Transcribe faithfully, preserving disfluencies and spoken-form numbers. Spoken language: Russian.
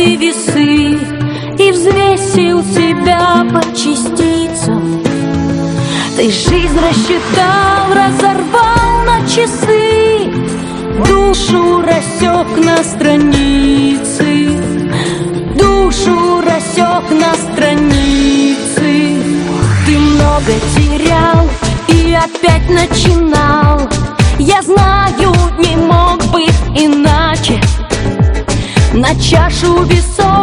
ты весы и взвесил себя по частицам. Ты жизнь рассчитал, разорвал на часы, душу рассек на страницы, душу рассек на страницы. Ты много терял и опять начинал. Я знаю, не мог быть иначе. На чашу весов